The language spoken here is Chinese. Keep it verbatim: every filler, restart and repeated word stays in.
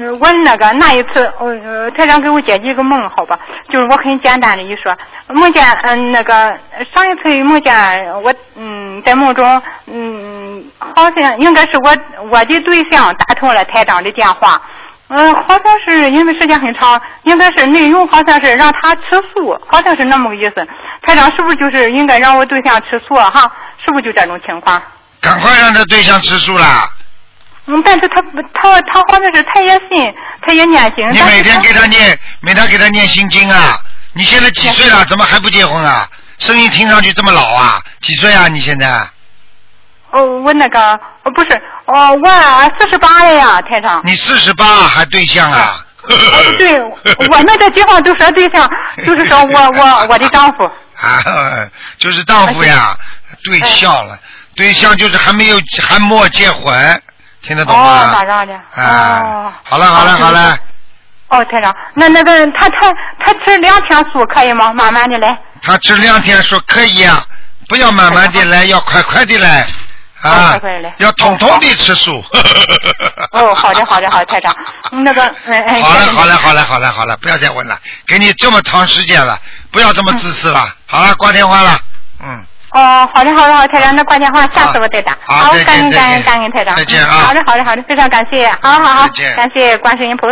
我那个那一次，呃，台长给我解几个梦，好吧？就是我很简单的一说，梦见嗯、呃、那个上一次梦见我嗯在梦中嗯好像应该是我我的对象打通了台长的电话，嗯、呃、好像是因为时间很长，应该是内容好像是让他吃素，好像是那么个意思。台长是不是就是应该让我对象吃素哈？是不是就这种情况？ 赶快让他对象吃素啦！ 嗯，但是他他他好像是他也信，他也念经。 你每天给他念，每天给他念心经啊！你现在几岁了？怎么还不结婚啊？声音听上去这么老啊？几岁啊？你现在？ 哦，我那个哦不是哦，我四十八了呀，台长。 你四十八还对象啊？ 哦，对，我们这地方都说对象，就是说我我我的丈夫。 啊，就是丈夫呀，对象了，对象就是还没有还没结婚。听得懂吗？ 哦，马上的。 啊、 哦， 好了好了好了。 哦，台长，那那个他他他吃两天素可以吗？慢慢的来。 他吃两天素可以啊，不要慢慢的来，要快快的来。啊， 快快来， 要统统的吃素。 哦，好的好的好的，台长，那个，哎哎。 好了好了好了好了好了，不要再问了，给你这么长时间了，不要这么自私了。嗯、好了，挂电话了，嗯。 哦，好的好的好的，台长，那挂电话，下次我再打。 好， 感恩感恩感恩台长。 再见啊！ 好的好的好的，非常感谢，好好好， 再见， 感谢观世音菩萨。